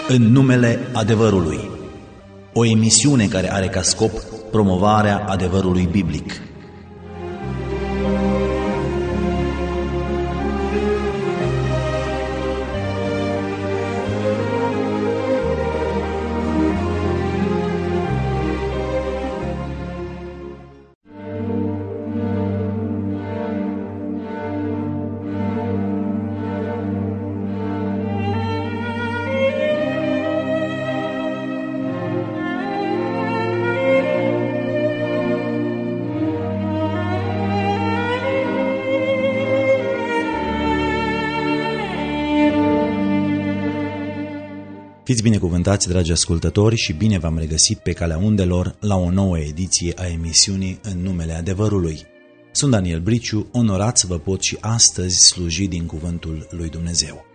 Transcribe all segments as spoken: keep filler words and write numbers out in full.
În numele adevărului. O emisiune care are ca scop promovarea adevărului biblic. Fiți binecuvântați, dragi ascultători, și bine v-am regăsit pe calea undelor la o nouă ediție a emisiunii În numele adevărului. Sunt Daniel Briciu, onorat să vă pot și astăzi sluji din cuvântul lui Dumnezeu.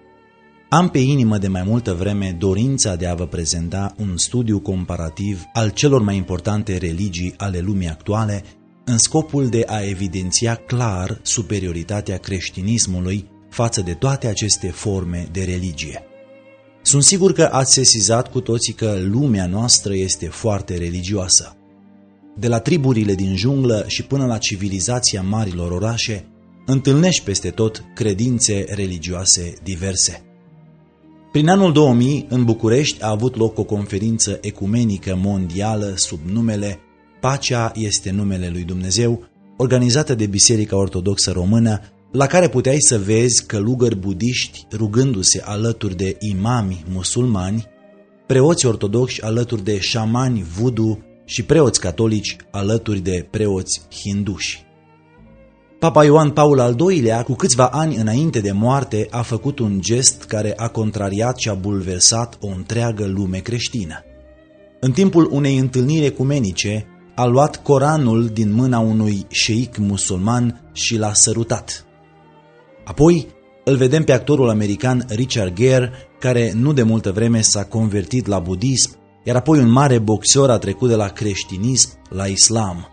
Am pe inimă de mai multă vreme dorința de a vă prezenta un studiu comparativ al celor mai importante religii ale lumii actuale, în scopul de a evidenția clar superioritatea creștinismului față de toate aceste forme de religie. Sunt sigur că ați sesizat cu toții că lumea noastră este foarte religioasă. De la triburile din junglă și până la civilizația marilor orașe, întâlnești peste tot credințe religioase diverse. Prin anul două mii, în București, a avut loc o conferință ecumenică mondială sub numele Pacea este numele lui Dumnezeu, organizată de Biserica Ortodoxă Română, la care puteai să vezi călugări budiști rugându-se alături de imami musulmani, preoți ortodoxi alături de șamani voodoo și preoți catolici alături de preoți hinduși. Papa Ioan Paul al doilea, cu câțiva ani înainte de moarte, a făcut un gest care a contrariat și a bulversat o întreagă lume creștină. În timpul unei întâlniri ecumenice, a luat Coranul din mâna unui șeic musulman și l-a sărutat. Apoi îl vedem pe actorul american Richard Gere, care nu de multă vreme s-a convertit la budism, iar apoi un mare boxer a trecut de la creștinism la islam.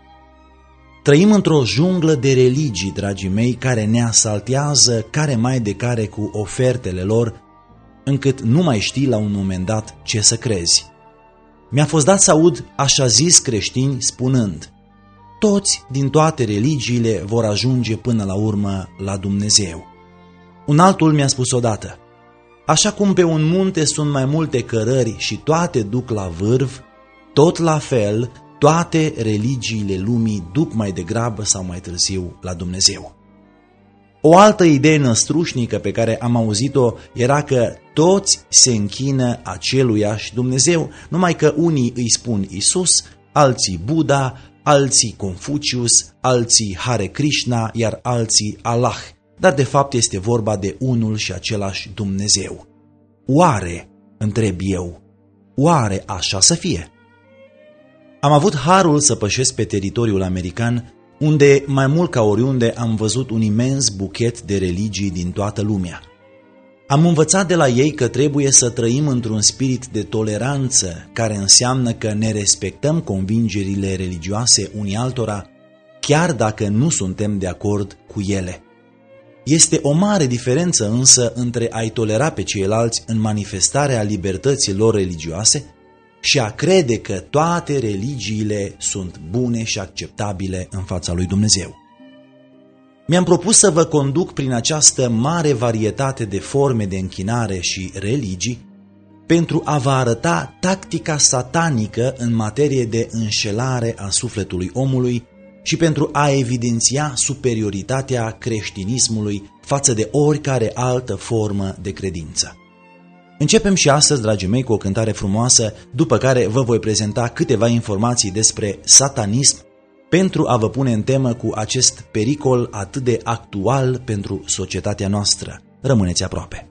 Trăim într-o junglă de religii, dragii mei, care ne asaltează care mai de care cu ofertele lor, încât nu mai știi la un moment dat ce să crezi. Mi-a fost dat să aud așa zis creștini spunând: toți din toate religiile vor ajunge până la urmă la Dumnezeu. Un altul mi-a spus odată: așa cum pe un munte sunt mai multe cărări și toate duc la vârf, tot la fel toate religiile lumii duc mai degrabă sau mai târziu la Dumnezeu. O altă idee năstrușnică pe care am auzit-o era că toți se închină aceluiași Dumnezeu, numai că unii îi spun Isus, alții Buddha, alții Confucius, alții Hare Krishna, iar alții Allah. Dar de fapt este vorba de unul și același Dumnezeu. Oare, întreb eu, oare așa să fie? Am avut harul să pășesc pe teritoriul american, unde mai mult ca oriunde am văzut un imens buchet de religii din toată lumea. Am învățat de la ei că trebuie să trăim într-un spirit de toleranță, care înseamnă că ne respectăm convingerile religioase unii altora, chiar dacă nu suntem de acord cu ele. Este o mare diferență însă între a-i tolera pe ceilalți în manifestarea libertății lor religioase și a crede că toate religiile sunt bune și acceptabile în fața lui Dumnezeu. Mi-am propus să vă conduc prin această mare varietate de forme de închinare și religii pentru a vă arăta tactica satanică în materie de înșelare a sufletului omului și pentru a evidenția superioritatea creștinismului față de oricare altă formă de credință. Începem și astăzi, dragii mei, cu o cântare frumoasă, după care vă voi prezenta câteva informații despre satanism pentru a vă pune în temă cu acest pericol atât de actual pentru societatea noastră. Rămâneți aproape!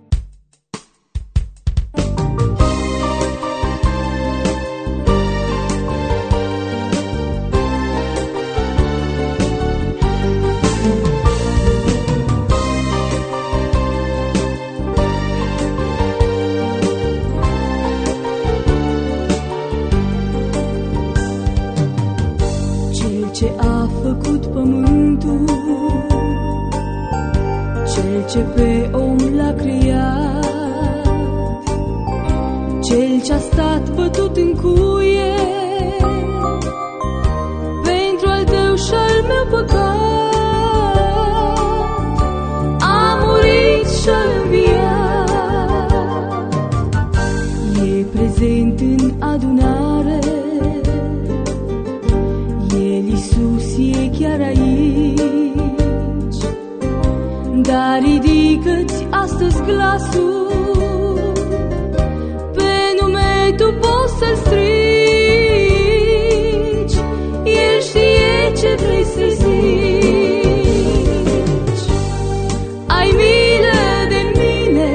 Ce a făcut pământul, cel ce pe om l-a creat, Cel ce-a stat bătut în cuie pentru al tău și al meu păcat, a murit și-a înviat. E prezent în adunare, El, Iisus, e chiar aici. Dar ridică-ți astăzi glasul, tu poți să-L strici, El știe ce vrei să zici. Ai milă de mine,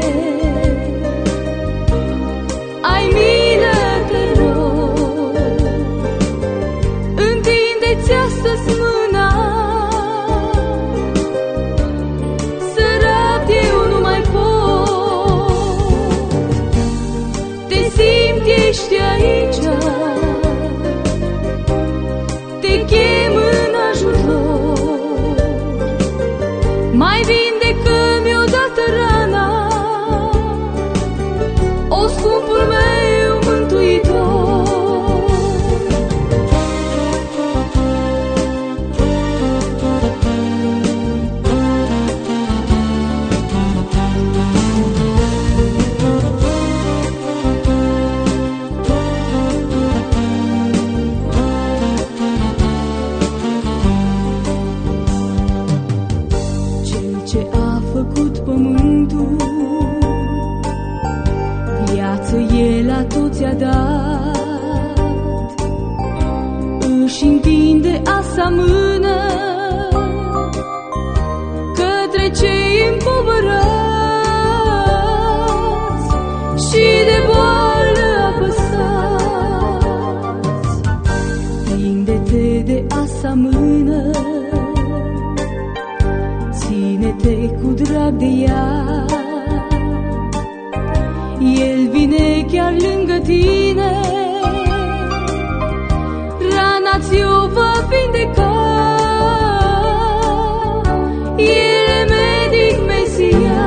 ai milă, te rog, întinde-ți astăzi mâna, sărat eu nu mai pot. Te simt, ești aici, te chem în ajutor. Mai vindecă-mi odată rana, o scumpul meu mântuitor. Ce a făcut pământul, viață El a tot ți-a dat. Își întinde a sa mână către cei împovărați și de boală apăsați. Prinde-te de a sa mână, ține-te cu drag de ea. El vine chiar lângă tine, rana ți-o va vindeca. El e medic Mesia.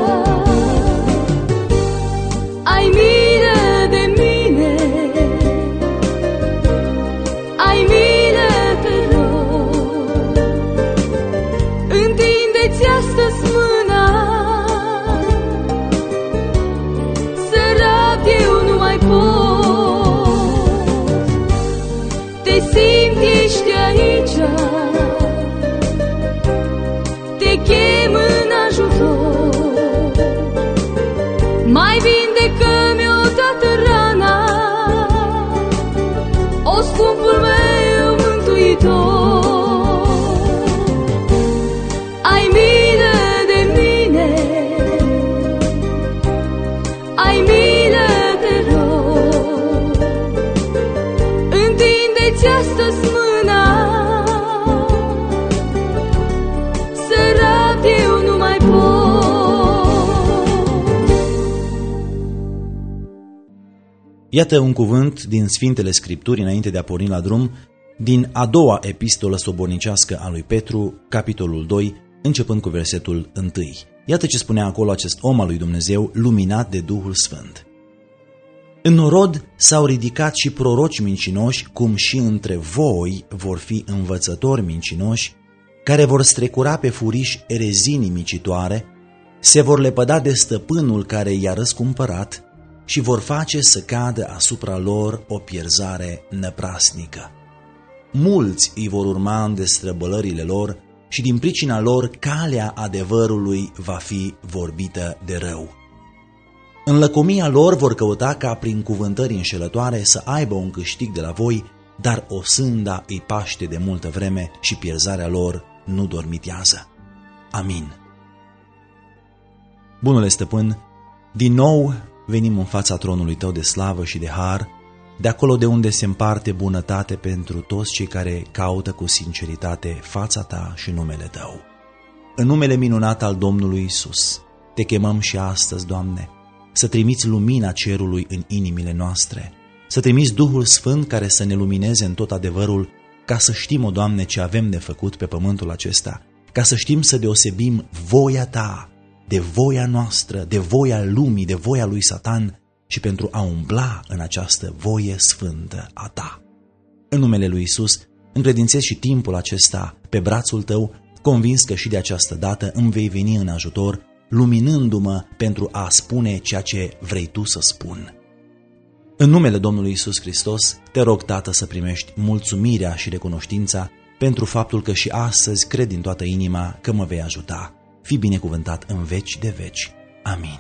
Ai milă de mine, ai milă, te rog, întinde-ți astăzi mâna, sărat eu nu mai pot. Te simt, ești aici, te chem în ajutor. Mai vindecă-mi odată rana, o scumpul meu mântuitor. Ai milă de mine, ai milă, te rog, întinde-ți astăzi mâna, sărat eu nu mai pot. Iată un cuvânt din Sfintele Scripturi înainte de a porni la drum, din a doua epistolă sobornicească a lui Petru, capitolul doi, începând cu versetul unu. Iată ce spunea acolo acest om al lui Dumnezeu, luminat de Duhul Sfânt. În norod s-au ridicat și proroci mincinoși, cum și între voi vor fi învățători mincinoși, care vor strecura pe furiș erezii nimicitoare, se vor lepăda de stăpânul care i-a răscumpărat și vor face să cadă asupra lor o pierzare năprasnică. Mulți îi vor urma în destrăbălările lor și din pricina lor calea adevărului va fi vorbită de rău. În lăcomia lor vor căuta ca prin cuvântări înșelătoare să aibă un câștig de la voi, dar o sânda îi paște de multă vreme și pierzarea lor nu dormitează. Amin. Bunule Stăpân, din nou venim în fața tronului Tău de slavă și de har, de acolo de unde se împarte bunătate pentru toți cei care caută cu sinceritate fața Ta și numele Tău. În numele minunat al Domnului Iisus, Te chemăm și astăzi, Doamne, să trimiți lumina cerului în inimile noastre, să trimiți Duhul Sfânt care să ne lumineze în tot adevărul, ca să știm, o Doamne, ce avem de făcut pe pământul acesta, ca să știm să deosebim voia Ta de voia noastră, de voia lumii, de voia lui Satan, și pentru a umbla în această voie sfântă a ta. În numele lui Iisus, încredințez și timpul acesta pe brațul tău, convins că și de această dată îmi vei veni în ajutor, luminându-mă pentru a spune ceea ce vrei tu să spun. În numele Domnului Iisus Hristos, te rog, Tată, să primești mulțumirea și recunoștința pentru faptul că și astăzi cred din toată inima că mă vei ajuta. Fii binecuvântat în veci de veci. Amin.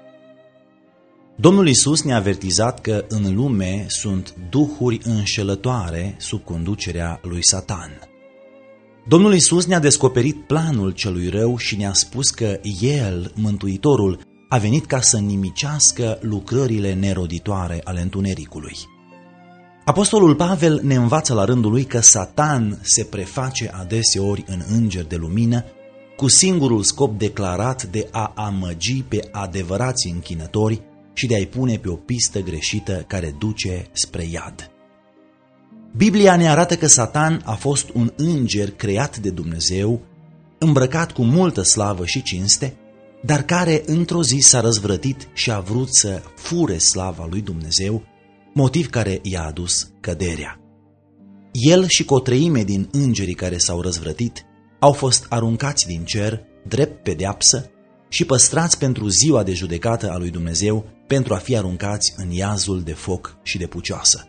Domnul Iisus ne-a avertizat că în lume sunt duhuri înșelătoare sub conducerea lui Satan. Domnul Iisus ne-a descoperit planul celui rău și ne-a spus că El, Mântuitorul, a venit ca să nimicească lucrările neroditoare ale întunericului. Apostolul Pavel ne învață la rândul lui că Satan se preface adeseori în înger de lumină cu singurul scop declarat de a amăgi pe adevărații închinători și de a-i pune pe o pistă greșită care duce spre iad. Biblia ne arată că Satan a fost un înger creat de Dumnezeu, îmbrăcat cu multă slavă și cinste, dar care într-o zi s-a răzvrătit și a vrut să fure slava lui Dumnezeu, motiv care i-a adus căderea. El și cu o treime din îngerii care s-au răzvrătit au fost aruncați din cer, drept pedeapsă, și păstrați pentru ziua de judecată a lui Dumnezeu, pentru a fi aruncați în iazul de foc și de pucioasă.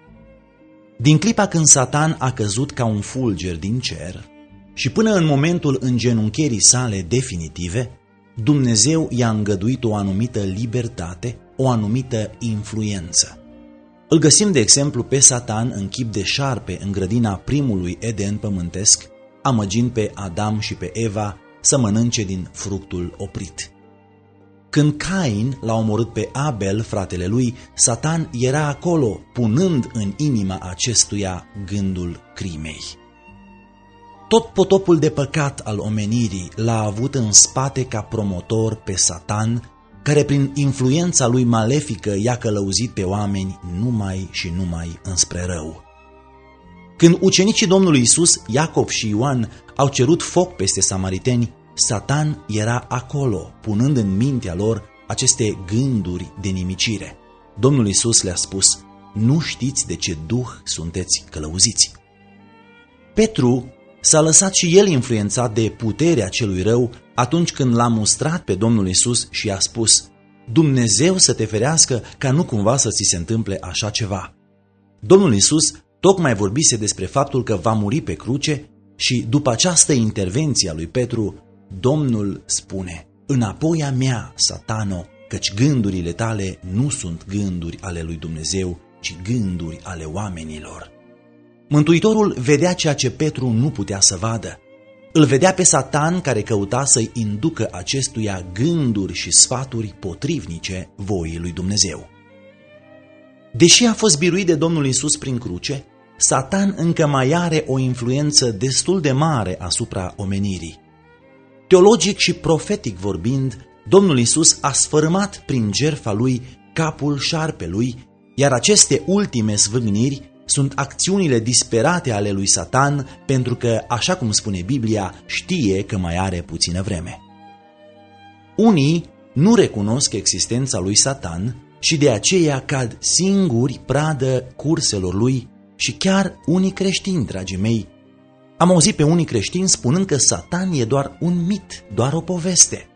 Din clipa când Satan a căzut ca un fulger din cer și până în momentul îngenuncherii sale definitive, Dumnezeu i-a îngăduit o anumită libertate, o anumită influență. Îl găsim, de exemplu, pe Satan în chip de șarpe în grădina primului Eden pământesc, amăgind pe Adam și pe Eva să mănânce din fructul oprit. Când Cain l-a omorât pe Abel, fratele lui, Satan era acolo, punând în inima acestuia gândul crimei. Tot potopul de păcat al omenirii l-a avut în spate ca promotor pe Satan, care prin influența lui malefică i-a călăuzit pe oameni numai și numai înspre rău. Când ucenicii Domnului Iisus, Iacov și Ioan, au cerut foc peste samariteni, Satan era acolo, punând în mintea lor aceste gânduri de nimicire. Domnul Iisus le-a spus: nu știți de ce duh sunteți călăuziți. Petru s-a lăsat și el influențat de puterea celui rău atunci când l-a mustrat pe Domnul Iisus și i-a spus: Dumnezeu să te ferească ca nu cumva să ți se întâmple așa ceva. Domnul Iisus tocmai vorbise despre faptul că va muri pe cruce și după această intervenție a lui Petru, Domnul spune: înapoi a mea, Satano, căci gândurile tale nu sunt gânduri ale lui Dumnezeu, ci gânduri ale oamenilor. Mântuitorul vedea ceea ce Petru nu putea să vadă. Îl vedea pe Satan care căuta să-i inducă acestuia gânduri și sfaturi potrivnice voii lui Dumnezeu. Deși a fost biruit de Domnul Iisus prin cruce, Satan încă mai are o influență destul de mare asupra omenirii. Teologic și profetic vorbind, Domnul Iisus a sfărâmat prin jertfa lui capul șarpelui, iar aceste ultime zvâgniri sunt acțiunile disperate ale lui Satan, pentru că, așa cum spune Biblia, știe că mai are puțină vreme. Unii nu recunosc existența lui Satan și de aceea cad singuri pradă curselor lui, și chiar unii creștini, dragii mei. Am auzit pe unii creștini spunând că Satan e doar un mit, doar o poveste.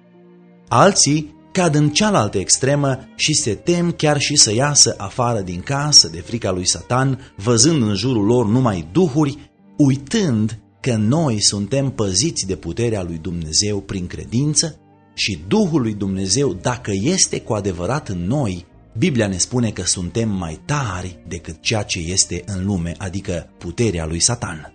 Alții cad în cealaltă extremă și se tem chiar și să iasă afară din casă de frica lui Satan, văzând în jurul lor numai duhuri, uitând că noi suntem păziți de puterea lui Dumnezeu prin credință și Duhul lui Dumnezeu, dacă este cu adevărat în noi, Biblia ne spune că suntem mai tari decât ceea ce este în lume, adică puterea lui Satan.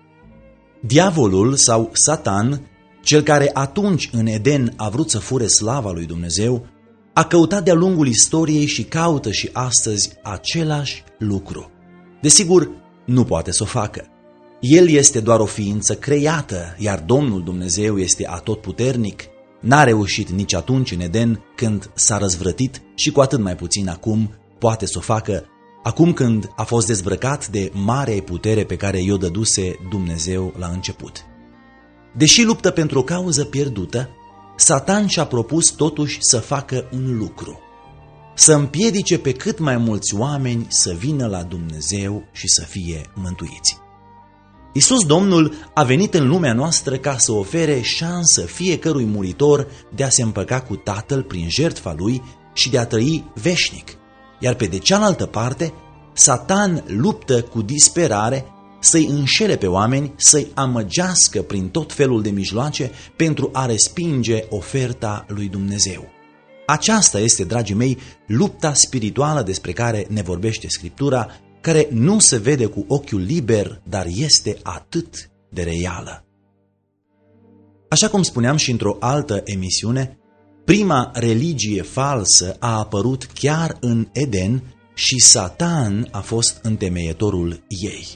Diavolul sau Satan, cel care atunci în Eden a vrut să fure slava lui Dumnezeu, a căutat de-a lungul istoriei și caută și astăzi același lucru. Desigur, nu poate să o facă. El este doar o ființă creată, iar Domnul Dumnezeu este atotputernic. N-a reușit nici atunci în Eden când s-a răzvrătit și cu atât mai puțin acum poate să o facă, acum când a fost dezbrăcat de marea putere pe care i-o dăduse Dumnezeu la început. Deși luptă pentru o cauză pierdută, Satan și-a propus totuși să facă un lucru: să împiedice pe cât mai mulți oameni să vină la Dumnezeu și să fie mântuiți. Iisus Domnul a venit în lumea noastră ca să ofere șansă fiecărui muritor de a se împăca cu Tatăl prin jertfa Lui și de a trăi veșnic. Iar pe de cealaltă parte, Satan luptă cu disperare să-i înșele pe oameni, să-i amăgească prin tot felul de mijloace pentru a respinge oferta lui Dumnezeu. Aceasta este, dragii mei, lupta spirituală despre care ne vorbește Scriptura, care nu se vede cu ochiul liber, dar este atât de reală. Așa cum spuneam și într-o altă emisiune, prima religie falsă a apărut chiar în Eden și Satan a fost întemeietorul ei.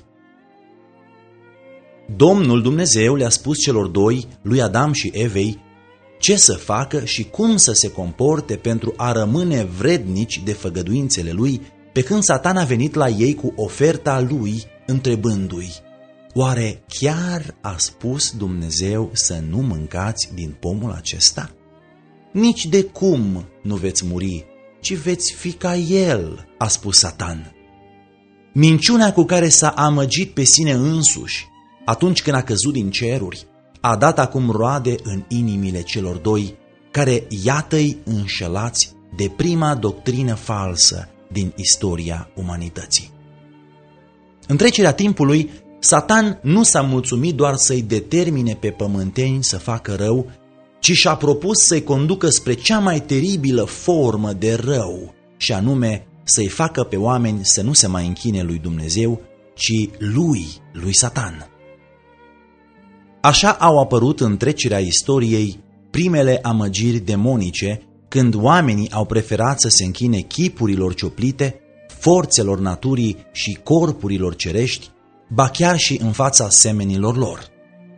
Domnul Dumnezeu le-a spus celor doi, lui Adam și Evei, ce să facă și cum să se comporte pentru a rămâne vrednici de făgăduințele lui, pe când Satan a venit la ei cu oferta lui, întrebându-i: oare chiar a spus Dumnezeu să nu mâncați din pomul acesta? Nici de cum nu veți muri, ci veți fi ca el, a spus Satan. Minciuna cu care s-a amăgit pe sine însuși atunci când a căzut din ceruri, a dat acum roade în inimile celor doi, care iată-i înșelați de prima doctrină falsă din istoria umanității. În trecerea timpului, Satan nu s-a mulțumit doar să-i determine pe pământeni să facă rău, ci și-a propus să-i conducă spre cea mai teribilă formă de rău, și anume să-i facă pe oameni să nu se mai închine lui Dumnezeu, ci lui, lui Satan. Așa au apărut în trecerea istoriei primele amăgiri demonice, când oamenii au preferat să se închine chipurilor cioplite, forțelor naturii și corpurilor cerești, ba chiar și în fața semenilor lor.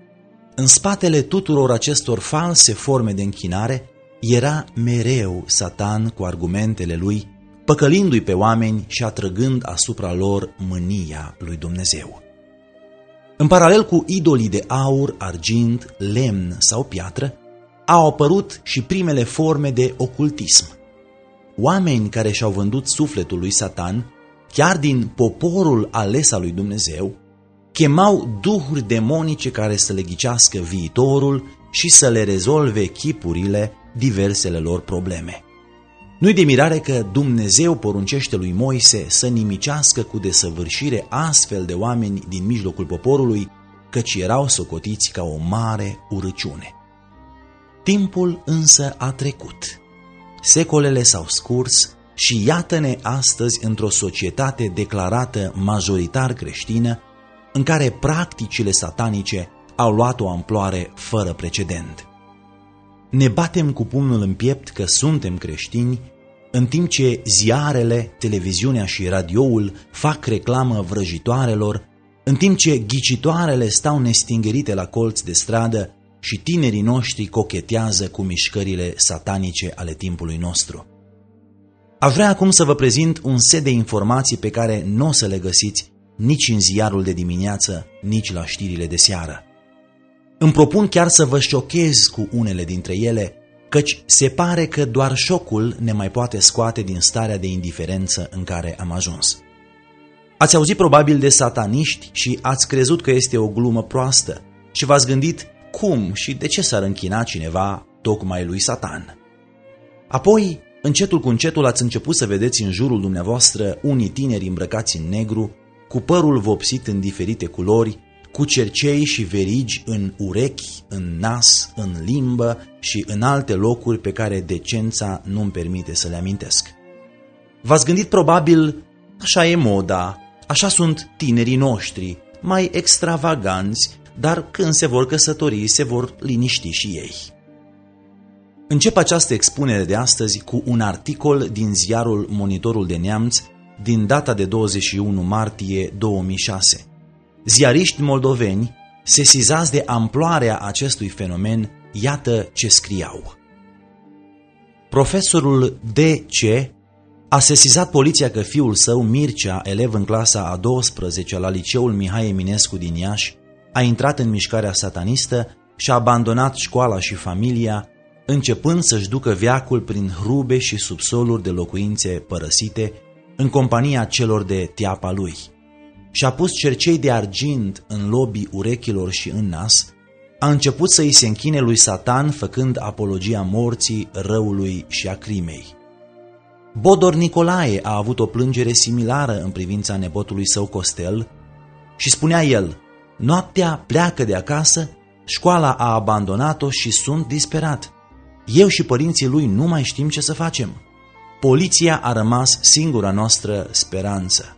În spatele tuturor acestor false forme de închinare era mereu Satan cu argumentele lui, păcălindu-i pe oameni și atrăgând asupra lor mânia lui Dumnezeu. În paralel cu idolii de aur, argint, lemn sau piatră, au apărut și primele forme de ocultism. Oameni care și-au vândut sufletul lui Satan, chiar din poporul ales al lui Dumnezeu, chemau duhuri demonice care să le ghicească viitorul și să le rezolve chipurile diversele lor probleme. Nu-i de mirare că Dumnezeu poruncește lui Moise să nimicească cu desăvârșire astfel de oameni din mijlocul poporului, căci erau socotiți ca o mare urăciune. Timpul însă a trecut. Secolele s-au scurs și iată-ne astăzi într-o societate declarată majoritar creștină, în care practicile satanice au luat o amploare fără precedent. Ne batem cu pumnul în piept că suntem creștini, în timp ce ziarele, televiziunea și radioul fac reclamă vrăjitoarelor, în timp ce ghicitoarele stau nestingerite la colț de stradă și tinerii noștri cochetează cu mișcările satanice ale timpului nostru. Aș vrea acum să vă prezint un set de informații pe care nu o să le găsiți nici în ziarul de dimineață, nici la știrile de seară. Îmi propun chiar să vă șochez cu unele dintre ele, căci se pare că doar șocul ne mai poate scoate din starea de indiferență în care am ajuns. Ați auzit probabil de sataniști și ați crezut că este o glumă proastă și v-ați gândit cum și de ce s-ar închina cineva tocmai lui Satan. Apoi, încetul cu încetul ați început să vedeți în jurul dumneavoastră unii tineri îmbrăcați în negru, cu părul vopsit în diferite culori, cu cercei și verigi în urechi, în nas, în limbă și în alte locuri pe care decența nu-mi permite să le amintesc. V-ați gândit probabil, așa e moda, așa sunt tinerii noștri, mai extravaganți, dar când se vor căsători, se vor liniști și ei. Încep această expunere de astăzi cu un articol din ziarul Monitorul de Neamț din data de douăzeci și unu martie două mii șase. Ziariști moldoveni, sesizați de amploarea acestui fenomen, iată ce scriau. Profesorul D C a sesizat poliția că fiul său, Mircea, elev în clasa a douăsprezecea la liceul Mihai Eminescu din Iași, a intrat în mișcarea satanistă și a abandonat școala și familia, începând să-și ducă veacul prin hrube și subsoluri de locuințe părăsite, în compania celor de teapa lui. Și-a pus cercei de argint în lobii urechilor și în nas, a început să îi se închine lui Satan, făcând apologia morții, răului și a crimei. Bodor Nicolae a avut o plângere similară în privința nepotului său Costel și spunea el: noaptea pleacă de acasă, școala a abandonat-o și sunt disperat. Eu și părinții lui nu mai știm ce să facem. Poliția a rămas singura noastră speranță.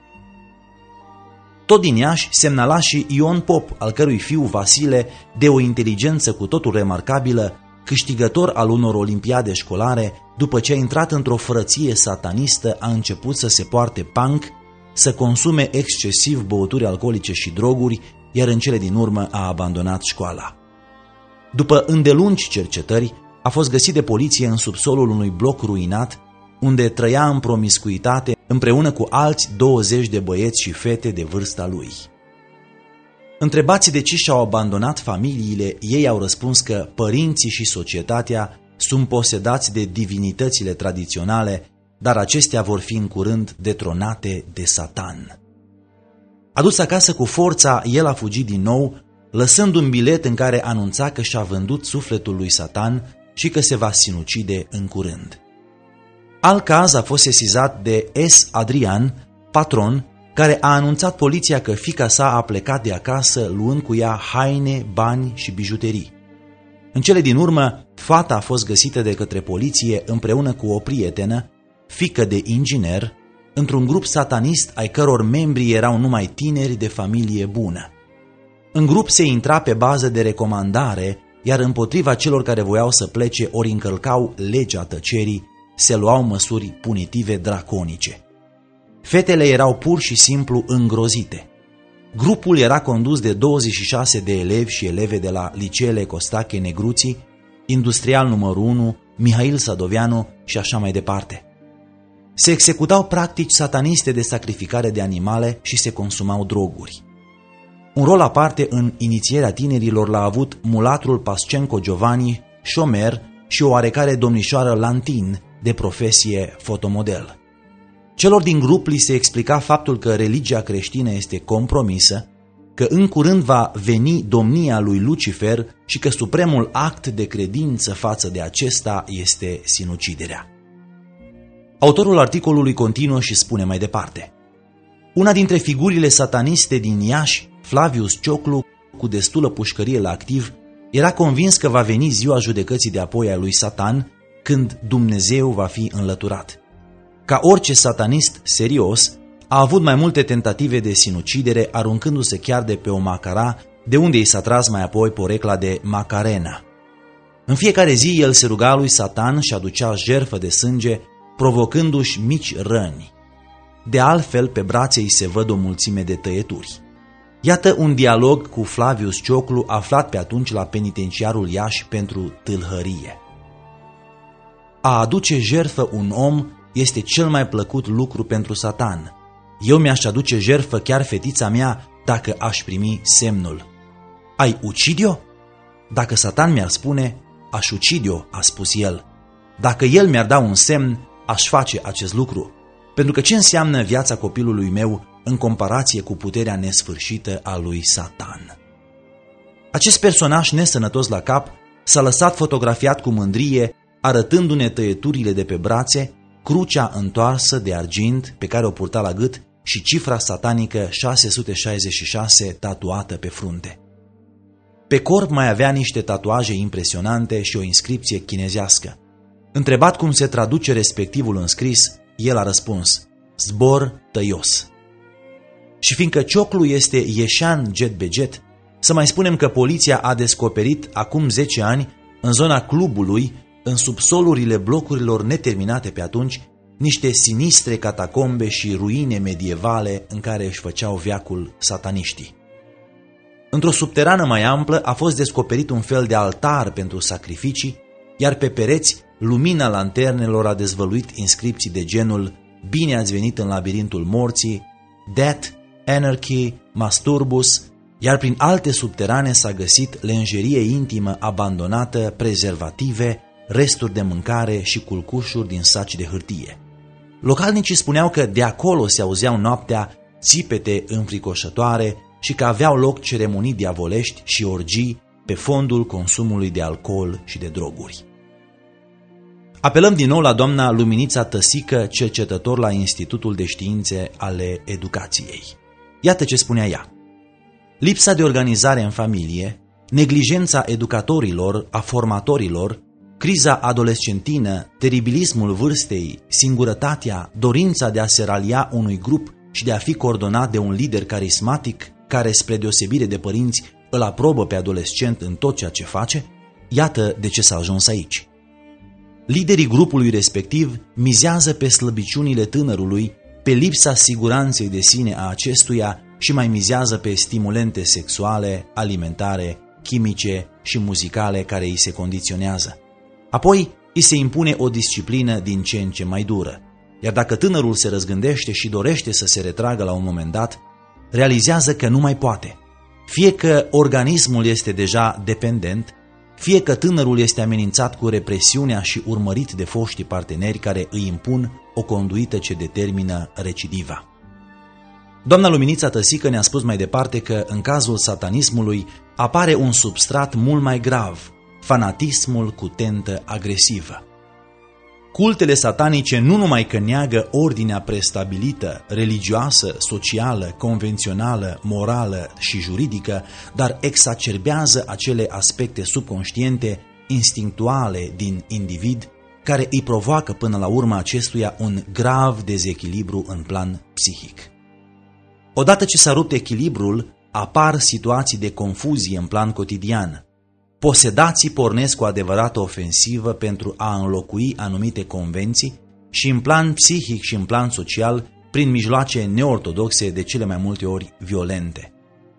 Tot din Iași semnala și Ion Pop, al cărui fiu Vasile, de o inteligență cu totul remarcabilă, câștigător al unor olimpiade școlare, după ce a intrat într-o frăție satanistă, a început să se poarte punk, să consume excesiv băuturi alcoolice și droguri, iar în cele din urmă a abandonat școala. După îndelungi cercetări, a fost găsit de poliție în subsolul unui bloc ruinat, unde trăia în promiscuitate împreună cu alți douăzeci de băieți și fete de vârsta lui. Întrebați de ce și-au abandonat familiile, ei au răspuns că părinții și societatea sunt posedați de divinitățile tradiționale, dar acestea vor fi în curând detronate de Satan. Adus acasă cu forța, el a fugit din nou, lăsând un bilet în care anunța că și-a vândut sufletul lui Satan și că se va sinucide în curând. Alt caz a fost sesizat de S. Adrian, patron, care a anunțat poliția că fiica sa a plecat de acasă luând cu ea haine, bani și bijuterii. În cele din urmă, fata a fost găsită de către poliție împreună cu o prietenă, fiică de inginer, într-un grup satanist ai căror membri erau numai tineri de familie bună. În grup se intra pe bază de recomandare, iar împotriva celor care voiau să plece ori încălcau legea tăcerii, se luau măsuri punitive draconice. Fetele erau pur și simplu îngrozite. Grupul era condus de douăzeci și șase de elevi și eleve de la liceele Costache Negruții, Industrial numărul unu, Mihail Sadoveanu și așa mai departe. Se executau practici sataniste de sacrificare de animale și se consumau droguri. Un rol aparte în inițierea tinerilor l-a avut mulatrul Pascenco Giovanni, șomer, și o oarecare domnișoară Lantin, de profesie fotomodel. Celor din grup li se explica faptul că religia creștină este compromisă, că în curând va veni domnia lui Lucifer și că supremul act de credință față de acesta este sinuciderea. Autorul articolului continuă și spune mai departe: una dintre figurile sataniste din Iași, Flavius Cioclu, cu destulă pușcărie la activ, era convins că va veni ziua judecății de apoi a lui Satan, când Dumnezeu va fi înlăturat. Ca orice satanist serios, a avut mai multe tentative de sinucidere, aruncându-se chiar de pe o macara, de unde i s-a tras mai apoi porecla de Macarena. În fiecare zi el se ruga lui Satan și aducea jertfă de sânge, provocându-și mici răni. De altfel, pe brațe îi se văd o mulțime de tăieturi. Iată un dialog cu Flavius Cioclu, aflat pe atunci la penitenciarul Iași pentru tâlhărie. A aduce jertfă un om este cel mai plăcut lucru pentru Satan. Eu mi-aș aduce jertfă chiar fetița mea dacă aș primi semnul. Ai ucide-o? Dacă Satan mi-ar spune, aș ucide-o, a spus el. Dacă el mi-ar da un semn, aș face acest lucru. Pentru că ce înseamnă viața copilului meu în comparație cu puterea nesfârșită a lui Satan? Acest personaj nesănătos la cap s-a lăsat fotografiat cu mândrie, arătându-ne tăieturile de pe brațe, crucea întoarsă de argint pe care o purta la gât și cifra satanică șase sute șaizeci și șase tatuată pe frunte. Pe corp mai avea niște tatuaje impresionante și o inscripție chinezească. Întrebat cum se traduce respectivul înscris, el a răspuns: zbor tăios. Și fiindcă Cioclu este ieșean jet-beget, să mai spunem că poliția a descoperit acum zece ani, în zona clubului, în subsolurile blocurilor neterminate pe atunci, niște sinistre catacombe și ruine medievale în care își făceau veacul sataniștii. Într-o subterană mai amplă a fost descoperit un fel de altar pentru sacrificii, iar pe pereți lumina lanternelor a dezvăluit inscripții de genul: bine ați venit în labirintul morții, Death, Anarchy, Masturbus, iar prin alte subterane s-a găsit lenjerie intimă abandonată, prezervative, resturi de mâncare și culcușuri din saci de hârtie. Localnicii spuneau că de acolo se auzeau noaptea țipete înfricoșătoare și că aveau loc ceremonii diavolești și orgii pe fondul consumului de alcool și de droguri. Apelăm din nou la doamna Luminița Tăsică, cercetător la Institutul de Științe ale Educației. Iată ce spunea ea. Lipsa de organizare în familie, neglijența educatorilor, a formatorilor, criza adolescentină, teribilismul vârstei, singurătatea, dorința de a se ralia unui grup și de a fi coordonat de un lider carismatic care, spre deosebire de părinți, îl aprobă pe adolescent în tot ceea ce face, iată de ce s-a ajuns aici. Liderii grupului respectiv mizează pe slăbiciunile tânărului, pe lipsa siguranței de sine a acestuia și mai mizează pe stimulente sexuale, alimentare, chimice și muzicale care îi se condiționează. Apoi îi se impune o disciplină din ce în ce mai dură, iar dacă tânărul se răzgândește și dorește să se retragă la un moment dat, realizează că nu mai poate. Fie că organismul este deja dependent, fie că tânărul este amenințat cu represiunea și urmărit de foștii parteneri care îi impun o conduită ce determină recidiva. Doamna Luminița Tăsică ne-a spus mai departe că în cazul satanismului apare un substrat mult mai grav, fanatismul cu tentă agresivă. Cultele satanice nu numai că neagă ordinea prestabilită, religioasă, socială, convențională, morală și juridică, dar exacerbează acele aspecte subconștiente, instinctuale din individ, care îi provoacă până la urmă acestuia un grav dezechilibru în plan psihic. Odată ce s-a rupt echilibrul, apar situații de confuzie în plan cotidian. Posedații pornesc o adevărată ofensivă pentru a înlocui anumite convenții și în plan psihic și în plan social prin mijloace neortodoxe, de cele mai multe ori violente.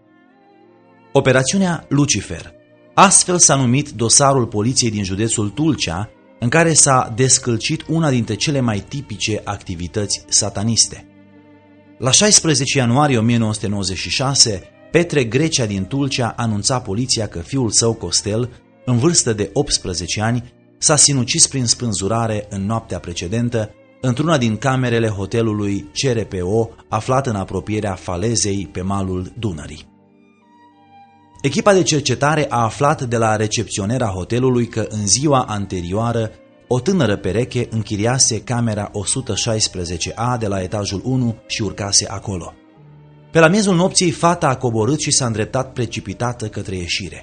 Operațiunea Lucifer. Astfel s-a numit dosarul poliției din județul Tulcea, în care s-a descălcit una dintre cele mai tipice activități sataniste. La șaisprezece ianuarie o mie nouă sute nouăzeci și șase, Petre Grecea din Tulcea anunța poliția că fiul său Costel, în vârstă de optsprezece ani, s-a sinucis prin spânzurare în noaptea precedentă într-una din camerele hotelului C R P O aflat în apropierea falezei pe malul Dunării. Echipa de cercetare a aflat de la recepționera hotelului că în ziua anterioară o tânără pereche închiriase camera o sută șaisprezece A de la etajul unu și urcase acolo. Pe la miezul nopții, fata a coborât și s-a îndreptat precipitată către ieșire.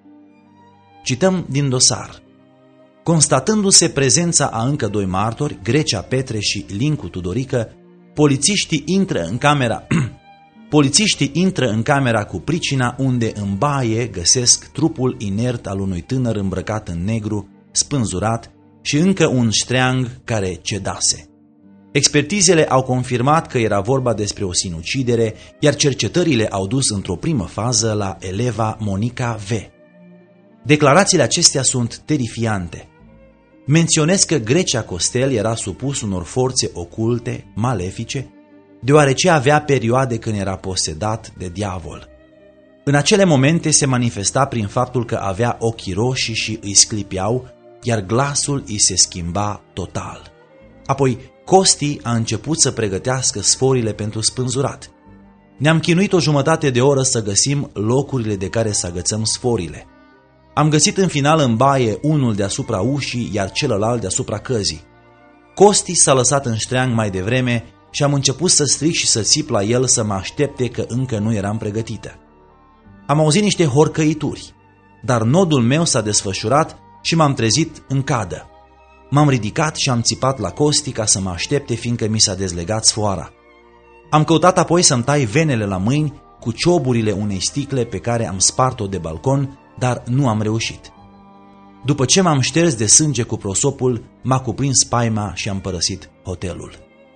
Cităm din dosar. Constatându-se prezența a încă doi martori, Grecea Petre și Lincu Tudorică, polițiștii intră în camera polițiștii intră în camera cu pricina, unde în baie găsesc trupul inert al unui tânăr îmbrăcat în negru, spânzurat și încă un ștreang care cedase. Expertizele au confirmat că era vorba despre o sinucidere, iar cercetările au dus într-o primă fază la eleva Monica V. Declarațiile acestea sunt terifiante. Menționez că Grecea Costel era supus unor forțe oculte, malefice, deoarece avea perioade când era posedat de diavol. În acele momente se manifesta prin faptul că avea ochii roșii și îi sclipeau, iar glasul îi se schimba total. Apoi Costi a început să pregătească sforile pentru spânzurat. Ne-am chinuit o jumătate de oră să găsim locurile de care să agățăm sforile. Am găsit în final în baie unul deasupra ușii, iar celălalt deasupra căzii. Costi s-a lăsat în ștreang mai devreme și am început să strig și să țip la el să mă aștepte, că încă nu eram pregătită. Am auzit niște horcăituri, dar nodul meu s-a desfășurat și m-am trezit în cadă. M-am ridicat și am țipat la Costi ca să mă aștepte, fiindcă mi s-a dezlegat sfoara. Am căutat apoi să-mi tai venele la mâini cu cioburile unei sticle pe care am spart-o de balcon, dar nu am reușit. După ce m-am șters de sânge cu prosopul, m-a cuprins spaima și am părăsit hotelul.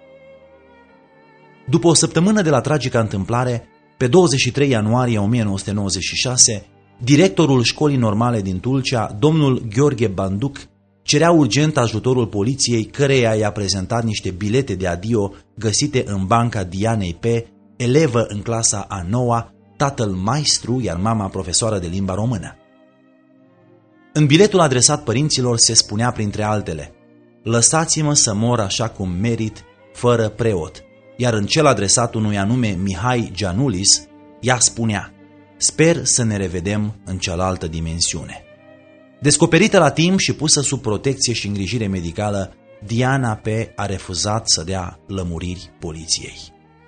După o săptămână de la tragica întâmplare, pe douăzeci și trei ianuarie o mie nouă sute nouăzeci și șase, directorul școlii normale din Tulcea, domnul Gheorghe Banduc, cerea urgent ajutorul poliției, căreia i-a prezentat niște bilete de adio găsite în banca Dianei P., elevă în clasa a noua, tatăl maestru, iar mama profesoară de limba română. În biletul adresat părinților se spunea printre altele: lăsați-mă să mor așa cum merit, fără preot, iar în cel adresat unui anume Mihai Gianulis, ea spunea: sper să ne revedem în cealaltă dimensiune. Descoperită la timp și pusă sub protecție și îngrijire medicală, Diana P. a refuzat să dea lămuriri poliției.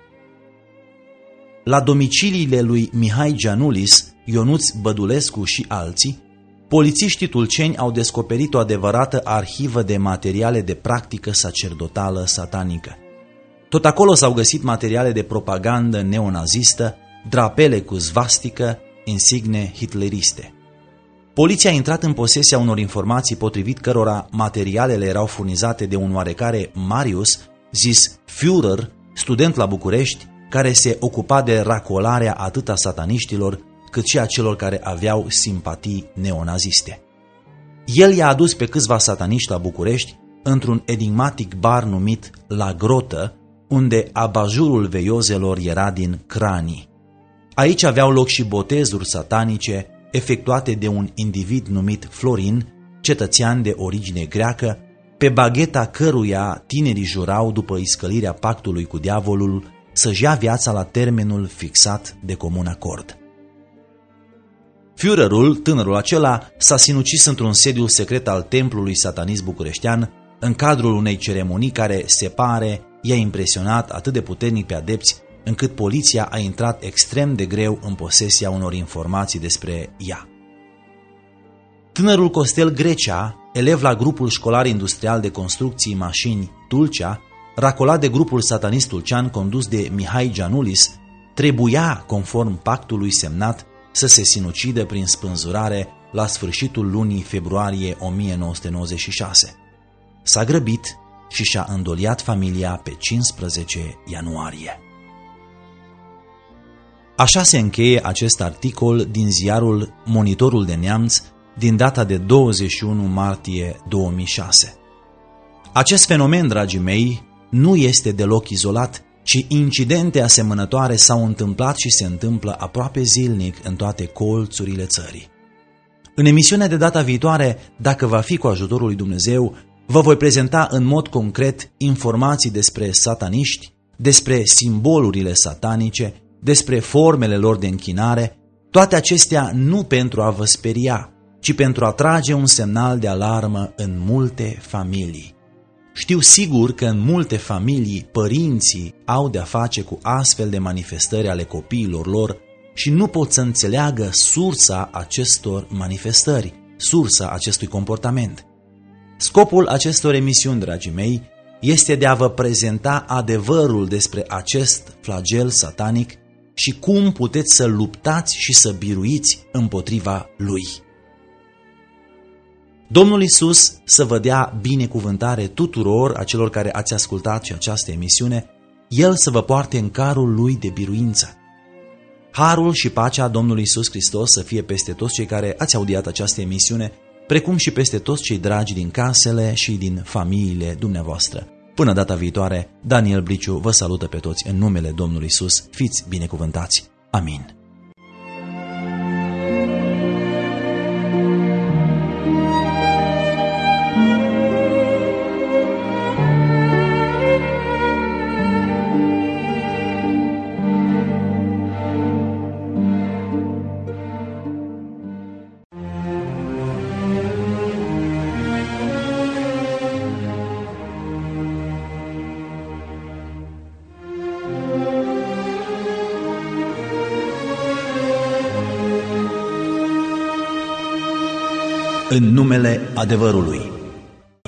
La domiciliile lui Mihai Gianulis, Ionuț Bădulescu și alții, polițiștii tulceni au descoperit o adevărată arhivă de materiale de practică sacerdotală satanică. Tot acolo s-au găsit materiale de propagandă neonazistă, drapele cu svastică, insigne hitleriste. Poliția a intrat în posesia unor informații potrivit cărora materialele erau furnizate de un oarecare Marius, zis Führer, student la București, care se ocupa de racolarea atât a sataniștilor, cât și a celor care aveau simpatii neonaziste. El i-a adus pe câțiva sataniști la București într-un enigmatic bar numit La Grotă, unde abajurul veiozelor era din cranii. Aici aveau loc și botezuri satanice efectuate de un individ numit Florin, cetățean de origine greacă, pe bagheta căruia tinerii jurau după iscălirea pactului cu diavolul să-și ia viața la termenul fixat de comun acord. Führerul, tânărul acela, s-a sinucis într-un sediu secret al templului satanist bucureștean, în cadrul unei ceremonii care, se pare, i-a impresionat atât de puternic pe adepți, încât poliția a intrat extrem de greu în posesia unor informații despre ea. Tânărul Costel Grecea, elev la grupul școlar industrial de construcții mașini Tulcea, racolat de grupul satanist tulcean condus de Mihai Gianulis, trebuia, conform pactului semnat, să se sinucidă prin spânzurare la sfârșitul lunii februarie o mie nouă sute nouăzeci și șase. S-a grăbit și și-a îndoliat familia pe cincisprezece ianuarie. Așa se încheie acest articol din ziarul Monitorul de Neamț din data de douăzeci și unu martie două mii șase. Acest fenomen, dragii mei, nu este deloc izolat, ci incidente asemănătoare s-au întâmplat și se întâmplă aproape zilnic în toate colțurile țării. În emisiunea de data viitoare, dacă va fi cu ajutorul lui Dumnezeu, vă voi prezenta în mod concret informații despre sataniști, despre simbolurile satanice, despre formele lor de închinare, toate acestea nu pentru a vă speria, ci pentru a trage un semnal de alarmă în multe familii. Știu sigur că în multe familii părinții au de-a face cu astfel de manifestări ale copiilor lor și nu pot să înțeleagă sursa acestor manifestări, sursa acestui comportament. Scopul acestor emisiuni, dragii mei, este de a vă prezenta adevărul despre acest flagel satanic și cum puteți să luptați și să biruiți împotriva lui. Domnul Iisus să vă dea binecuvântare tuturor acelor care ați ascultat și această emisiune, El să vă poarte în carul Lui de biruință. Harul și pacea Domnului Iisus Hristos să fie peste toți cei care ați audiat această emisiune, precum și peste toți cei dragi din casele și din familiile dumneavoastră. Până data viitoare, Daniel Briciu vă salută pe toți în numele Domnului Iisus. Fiți binecuvântați. Amin. În numele adevărului.